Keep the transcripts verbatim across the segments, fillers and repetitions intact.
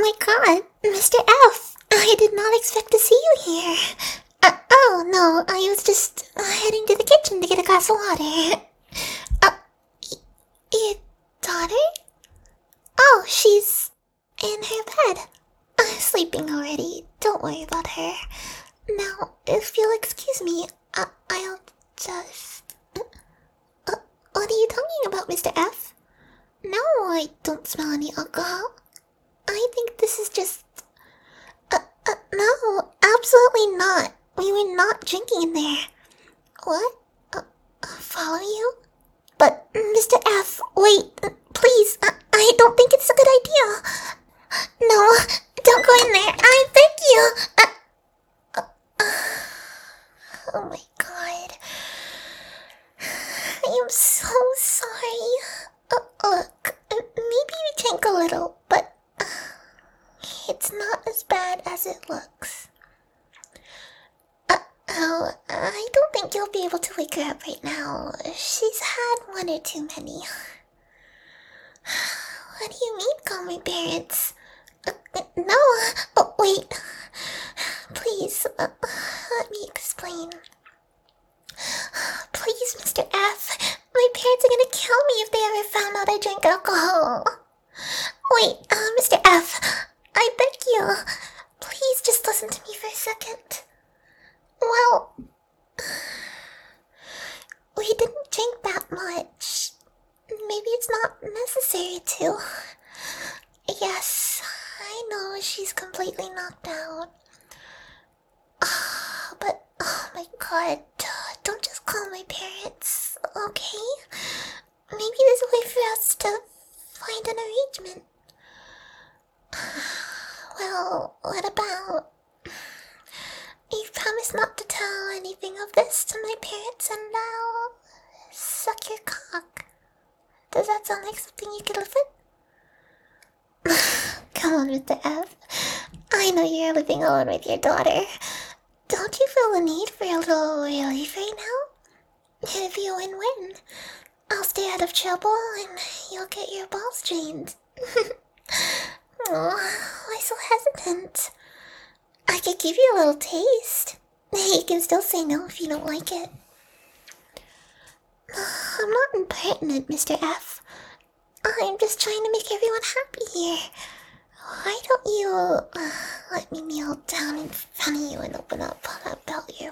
my god, Mister F! I did not expect to see you here. Uh, oh, no, I was just uh, heading to the kitchen to get a glass of water. Uh, y- your daughter? Oh, she's in her bed. Uh, sleeping already. Don't worry about her. Now, if you'll excuse me, uh, I'll just... Uh, uh, what are you talking about, Mister F? No, I don't smell any alcohol. I think this is just... Uh, uh, no, absolutely not. We were not drinking in there. What? Uh, uh, follow you? But, Mister F, wait, uh, please, uh, I don't think it's a good idea. No, don't go in there. I beg you. Uh, uh, uh, oh my god. I am so sorry. Uh, look, uh, maybe we drank a little, but uh, it's not as bad as it looks. Uh, oh, I don't think you'll be able to wake her up right now. She's had one or too many. What do you mean, call my parents? Uh, no, oh, wait. Please, uh, let me explain. Please, Mister F, my parents are gonna kill me if they ever found out I drank alcohol. Wait, uh, Mister F, I beg you, please just listen to me for a second. Well, we didn't drink that much. Maybe it's not necessary to. Yes, I know she's completely knocked out. But, oh my god, don't just call my parents, okay? Maybe there's a way for us to find an arrangement. Well, what about... You promise not to tell anything of this to my parents and I'll suck your cock. Does that sound like something you could live with? Come on, Mister F. I know you're living alone with your daughter. Don't you feel the need for a little relief right now? It'd be a win-win. I'll stay out of trouble and you'll get your balls drained. Oh, why so hesitant? I could give you a little taste. You can still say no if you don't like it. I'm not impertinent, Mister F. I'm just trying to make everyone happy here. Why don't you uh, let me kneel down in front of you and open up on that belt you're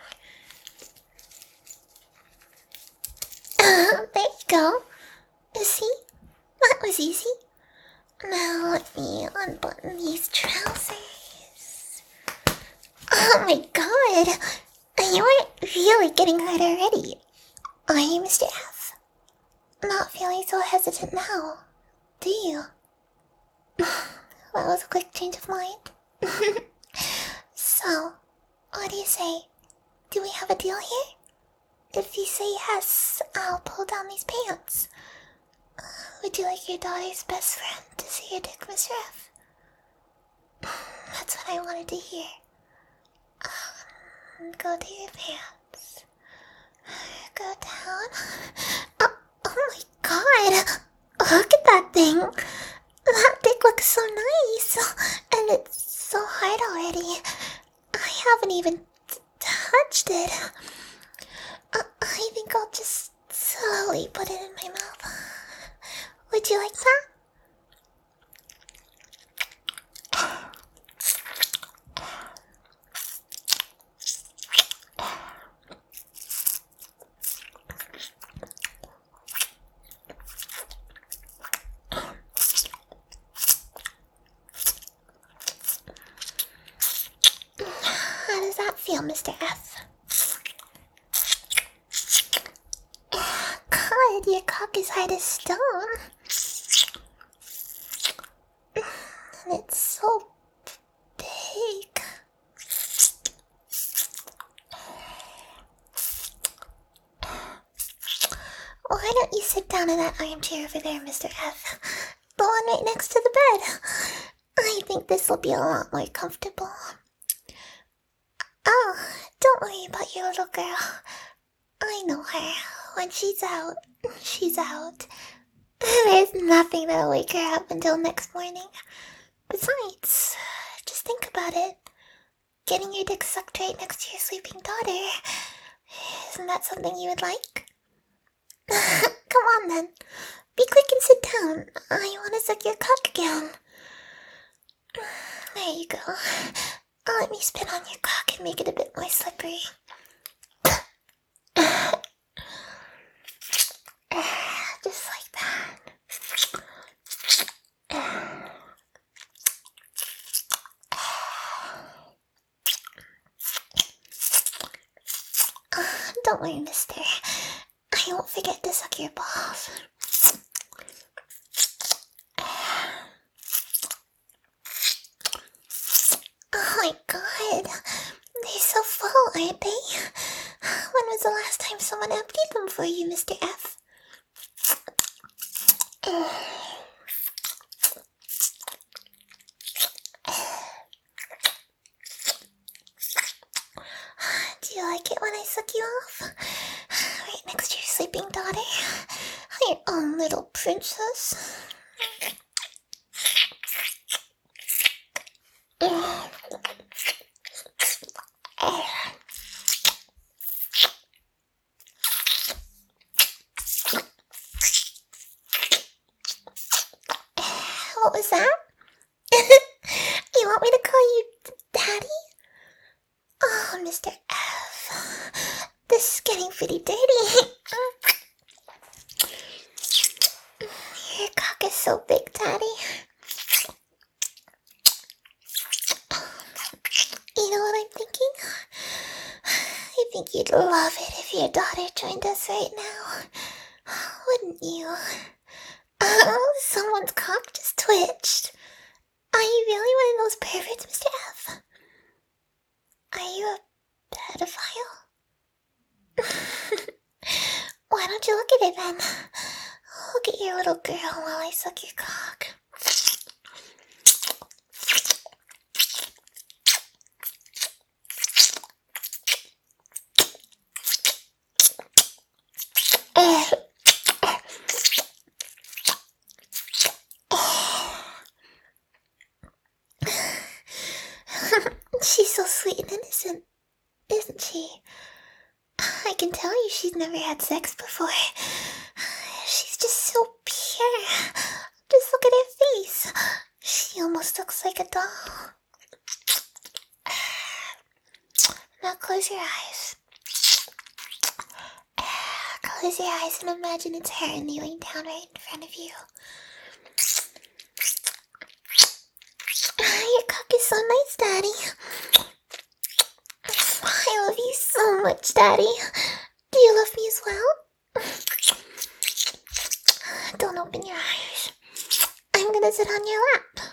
wearing? Uh, there you go. See? That was easy. Now let me unbutton these trousers. Oh my god! You aren't really getting hurt already. Are you, Mister F? Not feeling so hesitant now, do you? That was a quick change of mind. So, what do you say? Do we have a deal here? If you say yes, I'll pull down these pants. Would you like your daughter's best friend to see your dick, Mister F? That's what I wanted to hear. Um, go to your pants. Go down. Oh, oh my god! Look at that thing! That dick looks so nice! And it's so hard already. I haven't even t touched it. Uh, I think I'll just slowly put it in my mouth. Would you like that? How does that feel, Mister F? God, your cock is hard as stone. And it's so big. Why don't you sit down in that armchair over there, Mister F? The one right next to the bed. I think this will be a lot more comfortable. Oh, don't worry about your little girl. I know her. When she's out, she's out. There's nothing that'll wake her up until next morning. Besides, just think about it. Getting your dick sucked right next to your sleeping daughter. Isn't that something you would like? Come on then. Be quick and sit down. I want to suck your cock again. There you go. Let me spit on your cock and make it a bit more slippery. Just like that. Don't worry, mister. I won't forget to suck your balls. Oh my god. They're so full, aren't they? When was the last time someone emptied them for you, Mister F? Do you like it when I suck you off? Right next to your sleeping daughter? Your own little princess? What was that? You want me to call you Daddy? Oh, Mister F. This is getting pretty dirty. Your cock is so big, Daddy. You know what I'm thinking? I think you'd love it if your daughter joined us right now. Wouldn't you? Oh, someone's cock just twitched. Are you really one of those perverts, Mister F? Are you a pedophile? Why don't you look at it then? Look at your little girl while I suck your cock. She's so sweet and innocent, isn't she? I can tell you she's never had sex before. She's just so pure. Just look at her face. She almost looks like a doll. Now close your eyes. Close your eyes and imagine it's her kneeling down right in front of you. Your cock is so nice, Daddy. I love you so much, Daddy. Do you love me as well? Don't open your eyes. I'm gonna sit on your lap.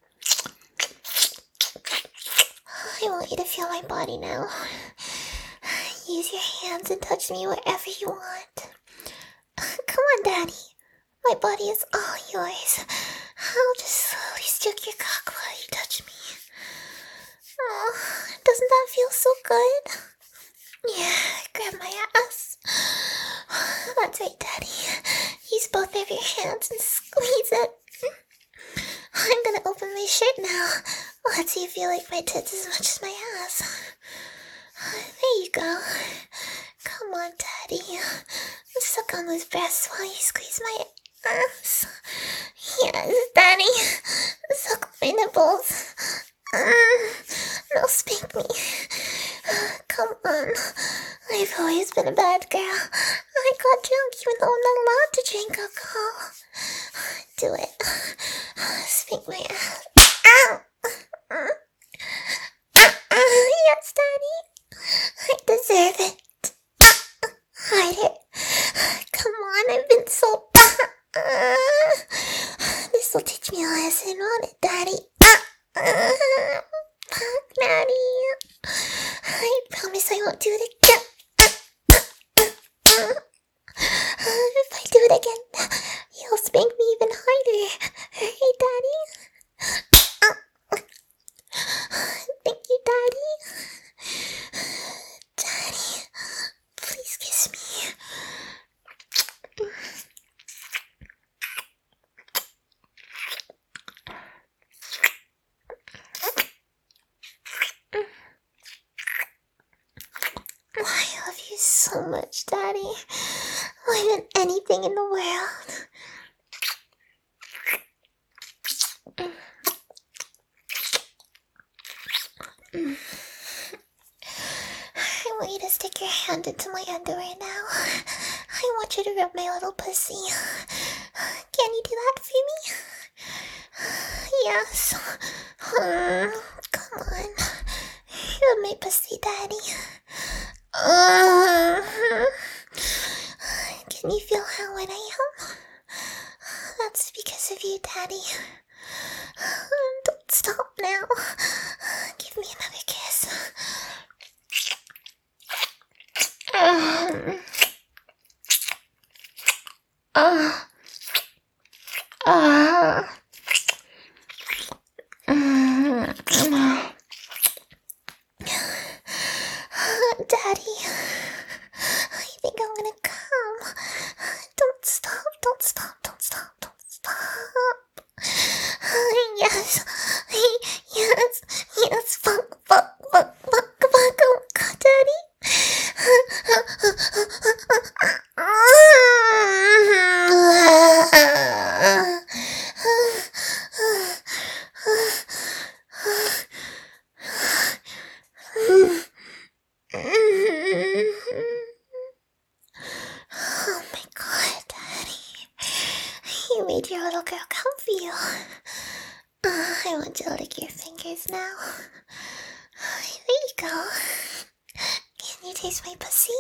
I want you to feel my body now. Use your hands and touch me wherever you want. Come on, Daddy. My body is all yours. I'll just slowly stroke your cock while you touch me. Oh, doesn't that feel so good? Yeah, grab my ass. That's right, Daddy. Use both of your hands and squeeze it. I'm gonna open my shirt now. Let's see if you like my tits as much as my ass. There you go. Come on, Daddy. Suck on those breasts while you squeeze my ass. Yes, Daddy. Suck my nipples. Mm, no, spank me. Come on. I've always been a bad girl. I got drunk even though I'm not allowed to drink alcohol. Do it. Spank my ass. Ow! Yes, Daddy. I deserve it. Hide it. Come on, I've been so bad. This will teach me a lesson, won't it, Daddy? Fuck, Daddy. I promise I won't do it again. If I do it again, you'll spank me even harder. Hey, Daddy. Thank you, Daddy. Daddy, please kiss me. so much, Daddy. More than anything in the world. I want you to stick your hand into my underwear now. I want you to rub my little pussy. Can you do that for me? Yes. Hmm, come on. Rub my pussy, Daddy. Uh, can you feel how wet I am? That's because of you, Daddy. Don't stop now. Give me another kiss. Um, uh, uh, um, Daddy, I think I'm gonna come. Don't stop, don't stop, don't stop, don't stop. Yes, yes, yes, fuck, fuck, fuck, fuck, fuck, oh God, Daddy. Oh my God, Daddy. You made your little girl come for you. Uh, I want to lick your fingers now. There you go. Can you taste my pussy?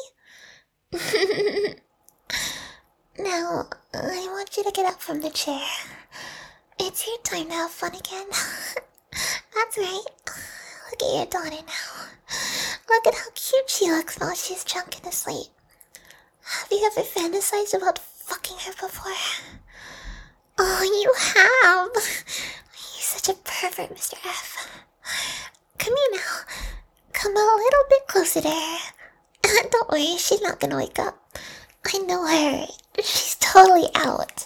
Now, I want you to get up from the chair. It's your time to have fun again. That's right. Look at your daughter now. Look at how cute she looks while she's drunk and asleep. Have you ever fantasized about fucking her before? Oh, you have. You're such a pervert, Mister F. Come here now. Come a little bit closer to her. Don't worry, she's not gonna wake up. I know her. She's totally out.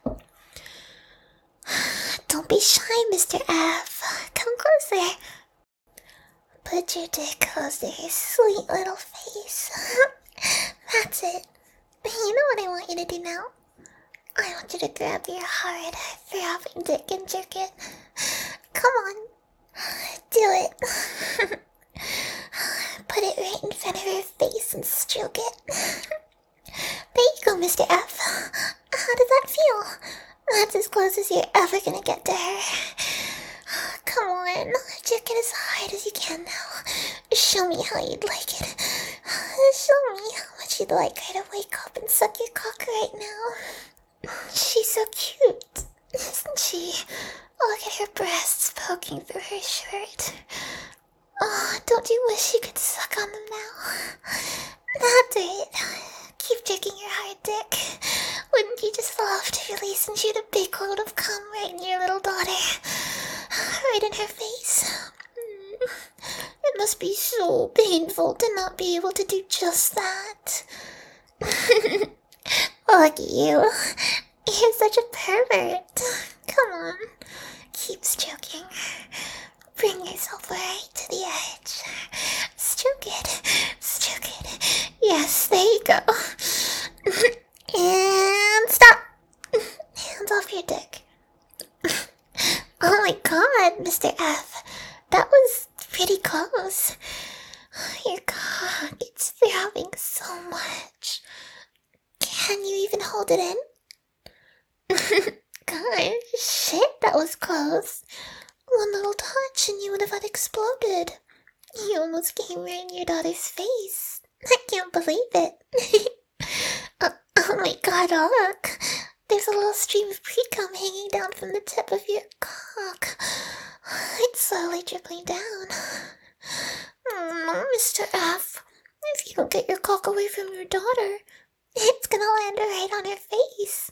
Don't be shy, Mister F. Come closer. Put your dick close to your sweet little face. That's it. You know what I want you to do now? I want you to grab your hard, throbbing dick and jerk it. Come on. Do it. Put it right in front of her face and stroke it. There you go, Mister F. How does that feel? That's as close as you're ever gonna get to her. Come on, jerk it as hard as you can now. Show me how you'd like it. Show me how much you'd like her to wake up and suck your cock right now. She's so cute, isn't she? Look at her breasts poking through her shirt. Oh, don't you wish you could suck on them now? That's it. Keep jerking your hard dick. Wouldn't you just love to release and shoot a big load of cum right in your little daughter? Right in her face. Mm. It must be so painful to not be able to do just that. Look at you. You're such a pervert. Come on. Keep stroking. Bring yourself right to the edge. Stroke it. Stroke it. Yes, there you go. And stop. Hands off your dick. Oh my God, Mister F. That was pretty close. Your cock, it's throbbing so much. Can you even hold it in? God, shit, that was close. One little touch and you would have exploded. You almost came right in your daughter's face. I can't believe it. uh, oh my God, look. There's a little stream of pre-cum hanging down from the tip of your cock. It's slowly dripping down. Oh, Mister F, if you don't get your cock away from your daughter, it's gonna land right on her face.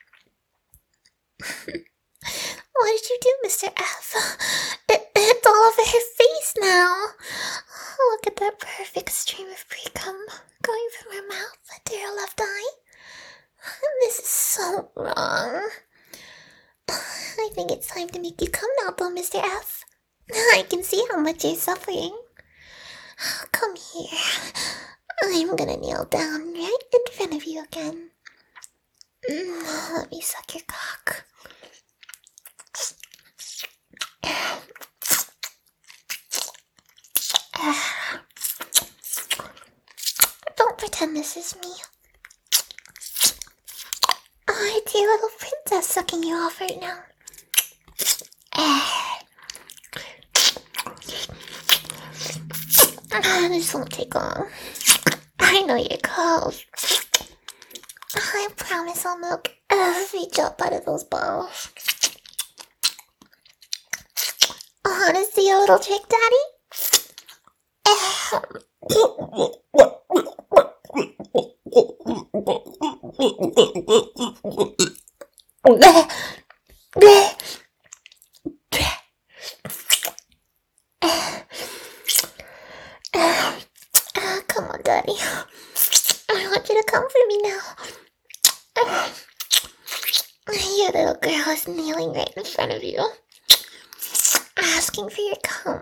What did you do, Mister F? It, it's all over her face now. Look at that perfect stream of pre-cum going from her mouth to her left eye. This is so wrong. I think it's time to make you come now, though, Mister F. I can see how much you're suffering. Come here. I'm gonna kneel down right in front of you again. Mm, let me suck your cock. Don't pretend this is me. I dear little princess sucking you off right now. This won't take long. I know you're cold. I promise I'll milk every drop out of those balls. Wanna see a little trick, Daddy? Come on, Daddy. I want you to come for me now. Your little girl is kneeling right in front of you, asking for your cum.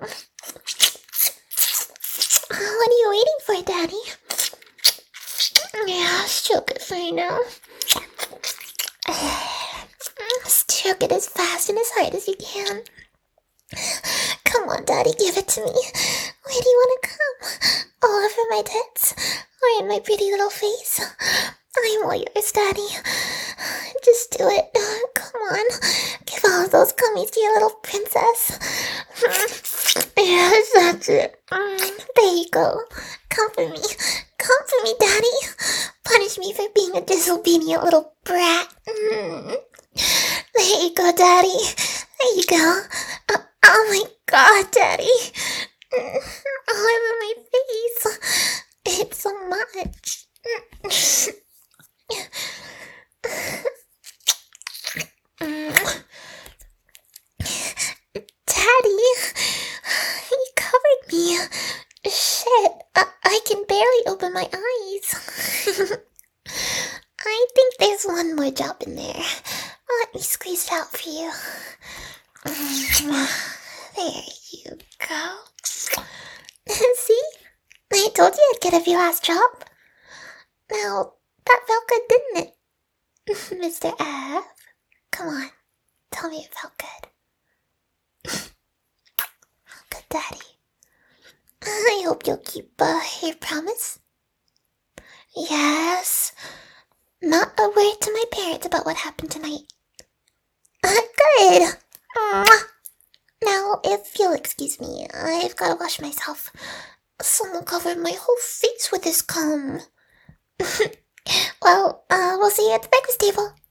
What are you waiting for, Daddy? Yeah, stroke it for you now. Stroke it as fast and as hard as you can. Come on, Daddy, give it to me. Where do you want to come? All over my tits? Or in my pretty little face? I'm all yours, Daddy. Just do it. Come on. Give all of those gummies to your little princess. Yes, that's it. There you go. Come for me. Come for me, Daddy. Punish me for being a disobedient little brat. There you go, Daddy. There you go. Uh, oh my God, Daddy. All over my face. It's so much. Daddy, you covered me. Shit, I, I can barely open my eyes. I think there's one more drop in there. Let me squeeze it out for you. There you go. See? I told you I'd get a few last drop. Now, that felt good, didn't it? Mister F, come on. Tell me it felt good. Good, Daddy. I hope you'll keep uh, your promise. Yes. Not a word to my parents about what happened tonight. Uh, good. Mwah. Now, if you'll excuse me, I've got to wash myself. Someone covered my whole face with this cum. Well, uh, we'll see you at the breakfast table.